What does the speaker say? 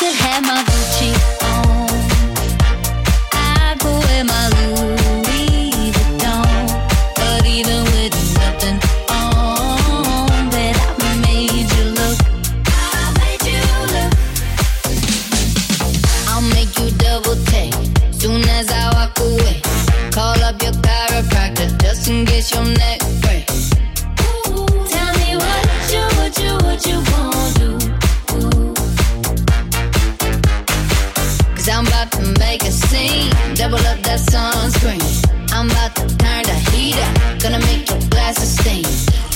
could have my Gucci on. I could wear my Louis Vuitton. But even with nothing on, bet I made you look. I made you look. I'll make you double take soon as I walk away. Call up your chiropractor just in case your neck breaks. Tell me what you wanna do. Cause I'm about to make a scene, double up that sunscreen. I'm about to turn the heat up, gonna make your glasses steam.